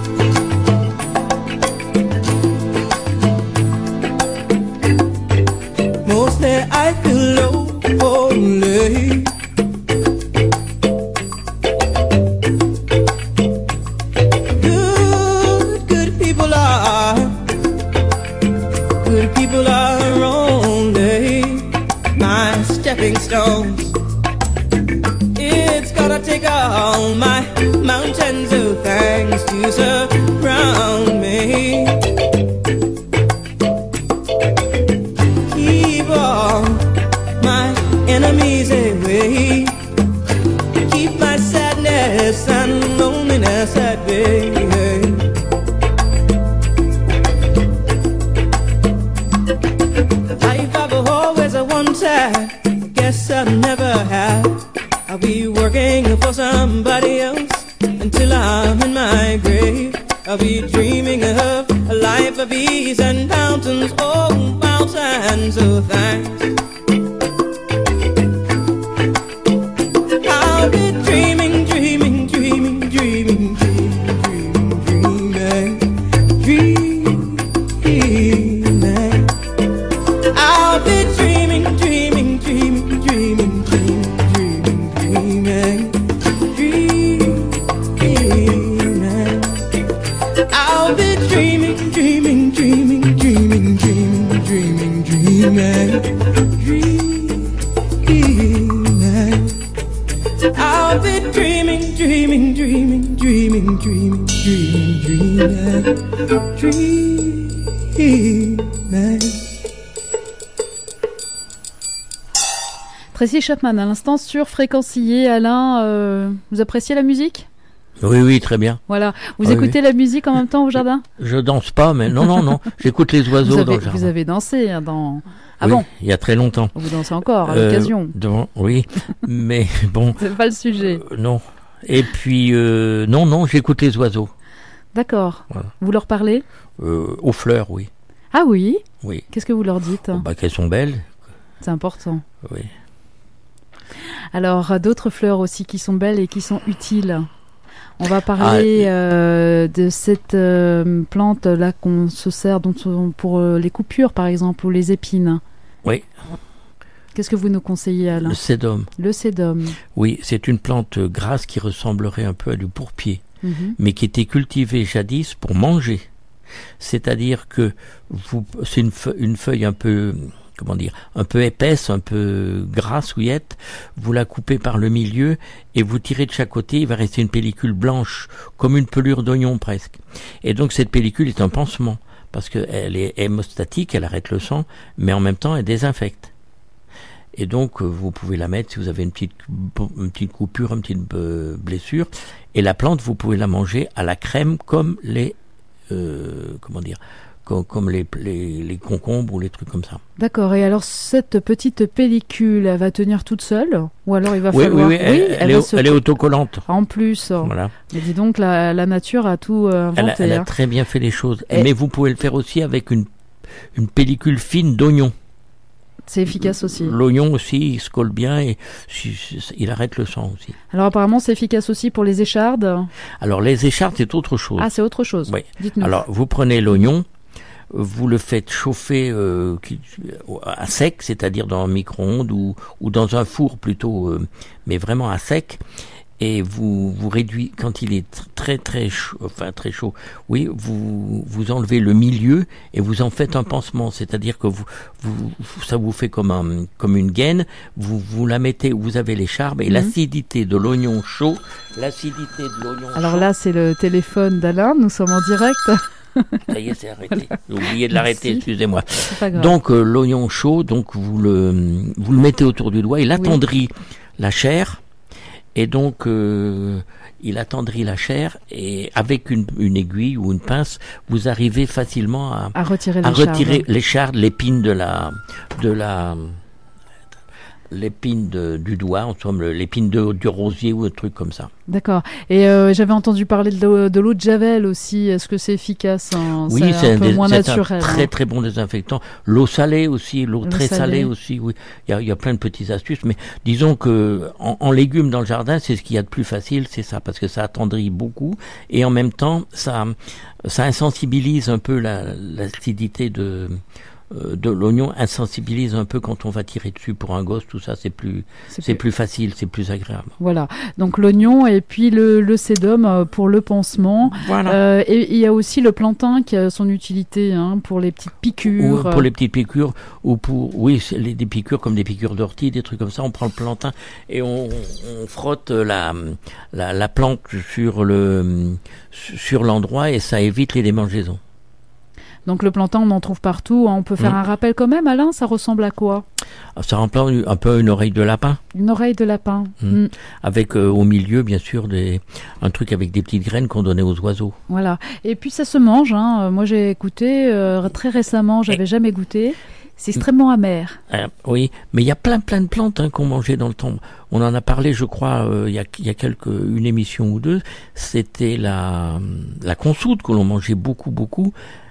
never have. I'll be working for somebody else until I'm in my grave. I'll be dreaming of a life of ease and mountains, oh, mountains of thanks. I'll be dreaming, dreaming, dreaming, dreaming, dreaming, dreaming, dreaming, dreaming. I'll be dreaming, dreaming, dreaming, dreaming, dreaming, dreaming, dreaming. I'll be dreaming, dreaming, dreaming, dreaming, dreaming, dreaming, dreaming, dreaming. I'll be dreaming, dreaming, dreaming, dreaming, dreaming, dreaming, dreaming, dreaming. Tracy Chapman, à l'instant sur Fréquencier. Alain, euh, vous appréciez la musique ? Oui, oui, très bien. Voilà. Vous Oui, écoutez oui. la musique en même temps au jardin ? Je danse pas, mais non, non, non. J'écoute les oiseaux vous avez, dans le jardin. Vous avez dansé hein, dans... Ah Oui, bon ? il y a très longtemps. Vous dansez encore, à Euh, l'occasion. devant- Oui, mais bon, C'est pas le sujet. euh, non. Et puis, euh, non, non, j'écoute les oiseaux. D'accord. Voilà. Vous leur parlez ? Euh, aux fleurs, oui. Ah oui ? Oui. Qu'est-ce que vous leur dites ? Bah, qu'elles sont belles. C'est important. Oui. Alors, d'autres fleurs aussi qui sont belles et qui sont utiles. On va parler Ah, euh, de cette euh, plante-là qu'on se sert dont on- pour euh, les coupures, par exemple, ou les épines. Oui. Qu'est-ce que vous nous conseillez, Alain ? Le sédum. Le sédum. Oui, c'est une plante grasse qui ressemblerait un peu à du pourpier, Mhm. mais qui était cultivée jadis pour manger. C'est-à-dire que vous, c'est une feuille, une feuille un peu, comment dire, un peu épaisse, un peu grasse, ouillette. Vous la coupez par le milieu et vous tirez de chaque côté. Il va rester une pellicule blanche, comme une pelure d'oignon presque. Et donc cette pellicule est un pansement parce qu'elle est hémostatique, elle arrête le sang, mais en même temps elle désinfecte. Et donc, euh, vous pouvez la mettre si vous avez une petite, une petite coupure, une petite euh, blessure. Et la plante, vous pouvez la manger à la crème comme les, euh, comment dire, comme, comme les, les, les concombres ou les trucs comme ça. D'accord. Et alors, cette petite pellicule, elle va tenir toute seule ? Ou alors, il va Oui, oui, falloir... oui, elle, elle, va est, se- elle est autocollante. En plus. Voilà. Mais dis donc, la, la nature a tout euh, Elle a, inventé. elle a hein. très bien fait les choses. Et- Mais vous pouvez le faire aussi avec une, une pellicule fine d'oignon. C'est efficace aussi. L'oignon aussi, il se colle bien et si- si- il arrête le sang aussi. Alors, apparemment, c'est efficace aussi pour les échardes. Alors, les échardes, c'est autre chose. Ah, c'est autre chose. Oui. Dites-nous. Alors, vous prenez l'oignon, vous le faites chauffer euh, qui- à sec, c'est-à-dire dans un micro-ondes ou, ou dans un four plutôt, euh, mais vraiment à sec. Et vous vous réduisez quand il est tr- très très chaud, enfin très chaud. Oui, vous vous enlevez le milieu et vous en faites un pansement, c'est-à-dire que vous, vous ça vous fait comme un comme une gaine. Vous vous la mettez où vous avez les charbes et Mhm. l'acidité de l'oignon chaud, l'acidité de l'oignon. Alors chaud, là, c'est le téléphone d'Alain. Nous sommes en direct. ça y est, c'est arrêté. J'ai oublié de l'arrêter, Merci. excusez-moi. C'est pas grave. Donc euh, l'oignon chaud, donc vous le vous le mettez autour du doigt, il attendrit la chair et donc euh, il attendrit la chair et avec une, une aiguille ou une pince, vous arrivez facilement à, à retirer à les chardes. retirer les chardes, l'épine de la de la l'épine de, du doigt, en somme le- l'épine de, du rosier ou un truc comme ça. D'accord. Et euh, j'avais entendu parler de l'eau, de l'eau de Javel aussi. Est-ce que c'est efficace hein Oui, c'est c'est un un, peu dés- moins c'est un naturel. très hein. très bon désinfectant. L'eau salée aussi, l'eau L'eau très salée. salée aussi, oui. Il y a, il y a plein de petites astuces, mais disons que en, en légumes dans le jardin, c'est ce qu'il y a de plus facile, c'est ça, parce que ça attendrit beaucoup et en même temps, ça ça insensibilise un peu la, l'acidité de euh, de l'oignon, insensibilise un peu quand on va tirer dessus pour un gosse, tout ça, c'est plus C'est c'est plus- plus facile, c'est plus agréable. Voilà. Donc l'oignon et puis le, le sédum euh, pour le pansement. Voilà. Euh, et il y a aussi le plantain qui a son utilité hein, pour les petites Ou piqûres. pour les petites piqûres, ou pour, oui, c'est les, des piqûres comme des piqûres d'ortie, des trucs comme ça, on prend le plantain et on, on frotte la, la, la plante sur le, sur l'endroit et ça évite les démangeaisons. Donc le plantain, on en trouve partout. hein. On peut faire Mm. un rappel quand même, Alain. Ça ressemble à quoi ? Ça remplace un peu une oreille de lapin, Une oreille de lapin. Mm. Mm. avec euh, au milieu, bien sûr, des, un truc avec des petites graines qu'on donnait aux oiseaux. Voilà. Et puis ça se mange. Hein. Euh, Moi j'ai goûté euh, très récemment. J'avais jamais goûté. C'est extrêmement amer. Euh, oui, mais il y a plein plein de plantes hein, qu'on mangeait dans le temps. On en a parlé, je crois, euh, il y a il y a quelques une émission ou deux. C'était la la consoude que l'on mangeait beaucoup beaucoup,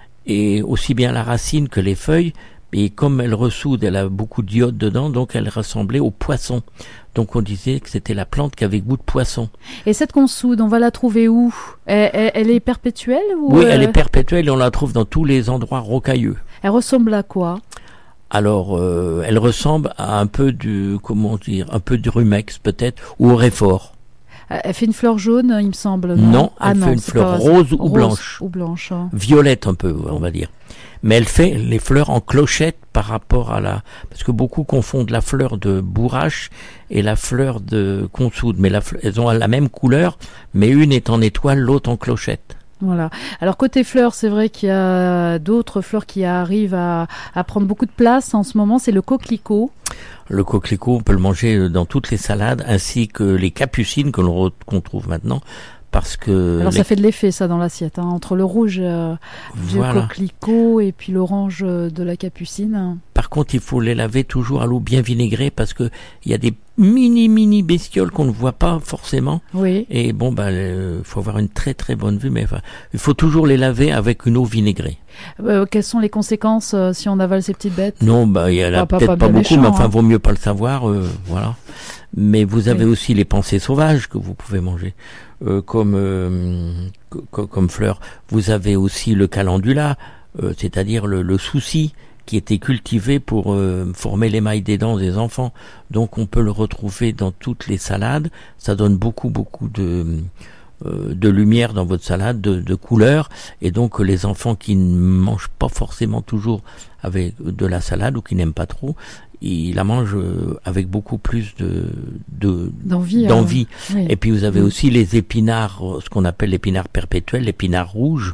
et aussi bien la racine que les feuilles. Et comme elle ressoude, elle a beaucoup d'iode dedans, donc elle ressemblait au poisson. Donc on disait que c'était la plante qui avait goût de poisson. Et cette consoude, on va la trouver où ? elle, elle, elle est perpétuelle ou Oui, euh... elle est perpétuelle et on la trouve dans tous les endroits rocailleux. Elle ressemble à quoi ? Alors, euh, elle ressemble à un peu du, comment dire, un peu du rumex peut-être, ou au réfort. Elle fait une fleur jaune, il me semble. Non, non ah elle non, fait une fleur rose ou rose blanche. Ou blanche. Hein. Violette un peu, on va dire. Mais elle fait les fleurs en clochette par rapport à la... Parce que beaucoup confondent la fleur de bourrache et la fleur de consoude. Mais la, elles ont la même couleur, mais une est en étoile, l'autre en clochette. Voilà. Alors côté fleurs, c'est vrai qu'il y a d'autres fleurs qui arrivent à, à prendre beaucoup de place en ce moment, c'est le coquelicot. Le coquelicot, on peut le manger dans toutes les salades, ainsi que les capucines que l'on qu'on trouve maintenant. Parce que Alors les... ça fait de l'effet ça dans l'assiette, hein, entre le rouge euh, du voilà. coquelicot et puis l'orange de la capucine. Par contre, il faut les laver toujours à l'eau bien vinaigrée parce que il y a des mini mini bestioles qu'on ne voit pas forcément. Oui. Et bon, bah, il faut avoir une très très bonne vue, mais enfin, il faut toujours les laver avec une eau vinaigrée. Euh, quelles sont les conséquences euh, si on avale ces petites bêtes ? Non, bah, il y en a Pas- pas- peut-être pas pas, bien beaucoup, méchant, mais enfin, hein. vaut mieux pas le savoir, euh, voilà. Mais vous avez Oui. aussi les pensées sauvages que vous pouvez manger, euh, comme euh, co- comme fleurs. Vous avez aussi le calendula, euh, c'est-à-dire le, le souci qui était cultivé pour euh, former l'émail des dents des enfants. Donc on peut le retrouver dans toutes les salades. Ça donne beaucoup beaucoup de euh, de lumière dans votre salade, de, de couleurs, et donc les enfants qui ne mangent pas forcément toujours avec de la salade ou qui n'aiment pas trop, ils la mangent avec beaucoup plus de, de D'envie. d'envie. euh, oui. Et puis vous avez Mm. aussi les épinards, ce qu'on appelle l'épinard perpétuel, l'épinard rouge,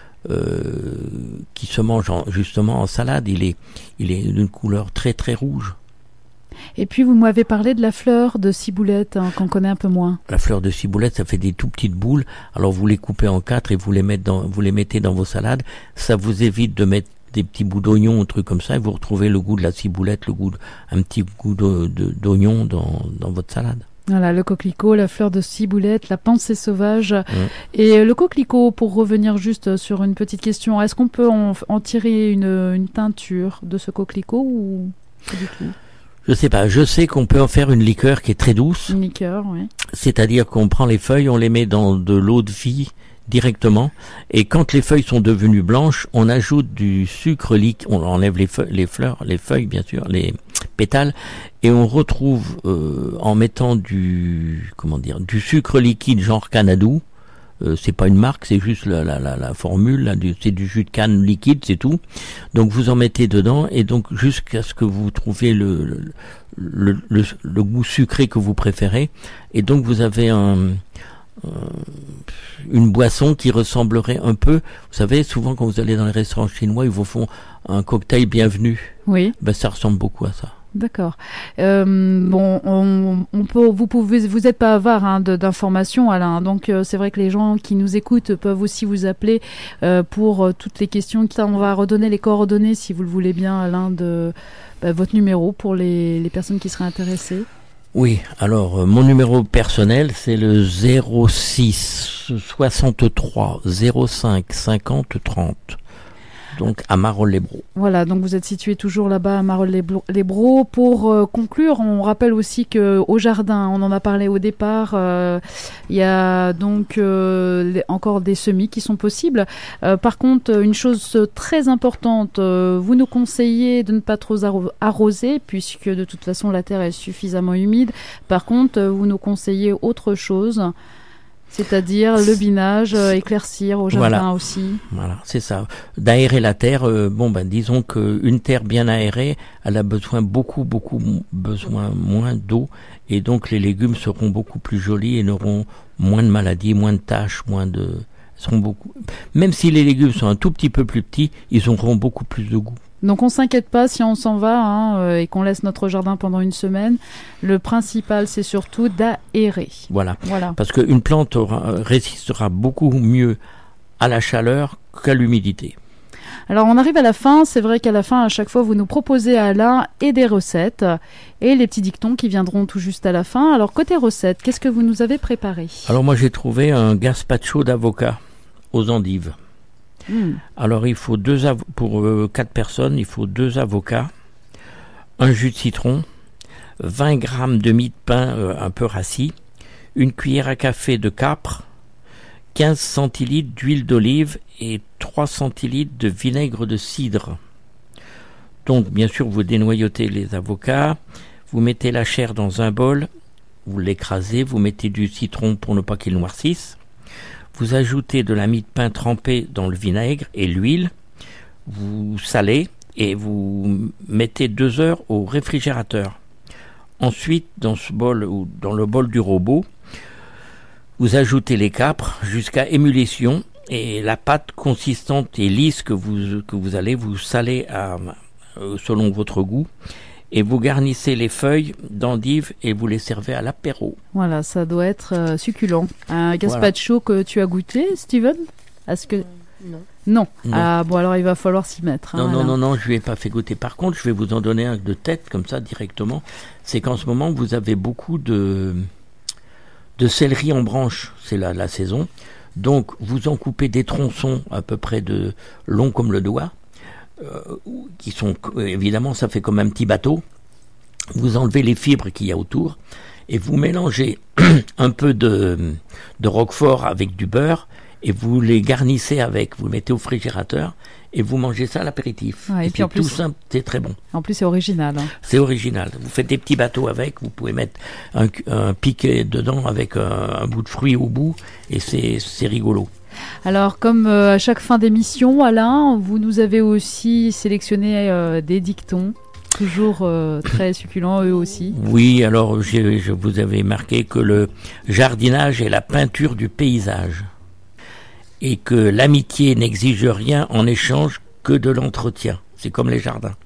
euh, qui se mange en, justement en salade. Il est, il est d'une couleur très très rouge. Et puis vous m'avez parlé de la fleur de ciboulette hein, qu'on connaît un peu moins. La fleur de ciboulette, ça fait des tout petites boules. Alors vous les coupez en quatre et vous les mettez dans, vous les mettez dans vos salades. Ça vous évite de mettre des petits bouts d'oignon, un truc comme ça, et vous retrouvez le goût de la ciboulette, le goût, de, un petit goût de, de, d'oignon dans, dans votre salade. Voilà, le coquelicot, la fleur de ciboulette, la pensée sauvage. Mmh. Et le coquelicot, pour revenir juste sur une petite question, est-ce qu'on peut en, en tirer une, une teinture de ce coquelicot ou pas du tout ? Je sais pas, je sais qu'on peut en faire une liqueur qui est très douce. Une liqueur, oui. C'est-à-dire qu'on prend les feuilles, on les met dans de l'eau de vie directement, et quand les feuilles sont devenues blanches, on ajoute du sucre liquide, on enlève les, feuilles, les fleurs, les feuilles bien sûr, les pétales, et on retrouve euh, en mettant du comment dire du sucre liquide genre Canadou. Euh, c'est pas une marque, c'est juste la, la, la, la formule, là, du, c'est du jus de canne liquide, c'est tout. Donc vous en mettez dedans, et donc jusqu'à ce que vous trouviez le le, le, le, le goût sucré que vous préférez, et donc vous avez un Euh, une boisson qui ressemblerait un peu, vous savez, souvent quand vous allez dans les restaurants chinois, ils vous font un cocktail bienvenue. Oui. Ben ça ressemble beaucoup à ça. D'accord. Euh, bon, on, on peut, vous pouvez, vous êtes pas avare hein, de, d'informations, Alain. Donc euh, c'est vrai que les gens qui nous écoutent peuvent aussi vous appeler euh, pour euh, toutes les questions. On va redonner les coordonnées, si vous le voulez bien, Alain, de bah, votre numéro pour les, les personnes qui seraient intéressées. Oui, alors euh, mon numéro personnel c'est le zéro six soixante-trois zéro cinq cinquante trente. Donc à Marolles-les-Brault. Voilà, donc vous êtes situé toujours là-bas à Marolles-les-Brault. Pour euh, conclure, on rappelle aussi que au jardin, on en a parlé au départ, euh, il y a donc euh, les, encore des semis qui sont possibles. Euh, par contre, une chose très importante, euh, vous nous conseillez de ne pas trop arroser puisque de toute façon la terre est suffisamment humide. Par contre, vous nous conseillez autre chose. C'est-à-dire le binage, euh, éclaircir au jardin voilà. aussi. Voilà, c'est ça. D'aérer la terre, euh, bon ben disons qu'une terre bien aérée, elle a besoin beaucoup, beaucoup, besoin moins d'eau, et donc les légumes seront beaucoup plus jolis et n'auront moins de maladies, moins de taches, moins de... seront beaucoup... Même si les légumes sont un tout petit peu plus petits, ils auront beaucoup plus de goût. Donc on s'inquiète pas si on s'en va hein, euh, et qu'on laisse notre jardin pendant une semaine. Le principal, c'est surtout d'aérer. Voilà. Voilà. Parce qu'une plante aura, résistera beaucoup mieux à la chaleur qu'à l'humidité. Alors on arrive à la fin, c'est vrai qu'à la fin, à chaque fois, vous nous proposez Alain et des recettes et les petits dictons qui viendront tout juste à la fin. Alors côté recettes, qu'est-ce que vous nous avez préparé? Alors moi j'ai trouvé un gazpacho d'avocat aux endives. Mmh. Alors il faut deux av- pour euh, quatre personnes, il faut deux avocats, un jus de citron, vingt grammes de mie de pain euh, un peu rassis, une cuillère à café de capre, quinze centilitres d'huile d'olive et trois centilitres de vinaigre de cidre. Donc bien sûr vous dénoyautez les avocats, vous mettez la chair dans un bol, vous l'écrasez, vous mettez du citron pour ne pas qu'il noircisse, vous ajoutez de la mie de pain trempée dans le vinaigre et l'huile, vous salez et vous mettez deux heures au réfrigérateur. Ensuite, dans ce bol ou dans le bol du robot, vous ajoutez les capres jusqu'à ébullition et la pâte consistante et lisse que vous que vous allez vous saler à, euh, selon votre goût. Et vous garnissez les feuilles d'endives et vous les servez à l'apéro. Voilà, ça doit être euh, succulent. Un gazpacho voilà. Que tu as goûté, Steven? Est-ce que... Non. Non. non. Ah bon, alors il va falloir s'y mettre. Non, hein, non, Alain. non, non, je lui ai pas fait goûter. Par contre, je vais vous en donner un de tête, comme ça, directement. C'est qu'en ce moment, vous avez beaucoup de, de céleri en branche. C'est la, la saison. Donc, vous en coupez des tronçons à peu près de longs comme le doigt. Euh, qui sont, évidemment, ça fait comme un petit bateau. Vous enlevez les fibres qu'il y a autour et vous mélangez un peu de, de roquefort avec du beurre et vous les garnissez avec, vous mettez au réfrigérateur et vous mangez ça à l'apéritif. Ouais, et et puis en c'est tout plus, simple, c'est très bon. En plus, c'est original. Hein. C'est original. Vous faites des petits bateaux avec, vous pouvez mettre un, un piquet dedans avec un, un bout de fruit au bout et c'est, c'est rigolo. Alors, comme euh, à chaque fin d'émission, Alain, vous nous avez aussi sélectionné euh, des dictons. Toujours euh, très succulents eux aussi. Oui, alors j'ai, je vous avais marqué que le jardinage est la peinture du paysage et que l'amitié n'exige rien en échange que de l'entretien. C'est comme les jardins.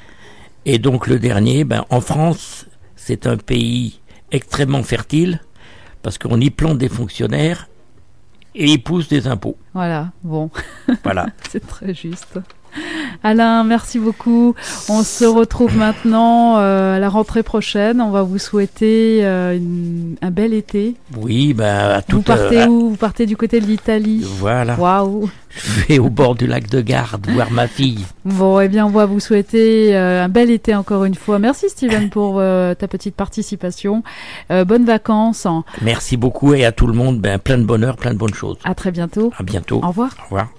Et donc le dernier, ben, en France, c'est un pays extrêmement fertile parce qu'on y plante des fonctionnaires et ils poussent des impôts. Voilà, bon. Voilà. C'est très juste. Alain, merci beaucoup. On se retrouve maintenant euh, à la rentrée prochaine. On va vous souhaiter euh, une, un bel été. Oui, bah à tout. Vous partez euh, où? Vous partez du côté de l'Italie. Voilà. Waouh. Je vais au bord du lac de Garde voir ma fille. Bon, eh bien, on va vous souhaiter euh, un bel été encore une fois. Merci Steven pour euh, ta petite participation. Euh, bonnes vacances. Merci beaucoup et à tout le monde, ben plein de bonheur, plein de bonnes choses. À très bientôt. À bientôt. Au revoir. Au revoir.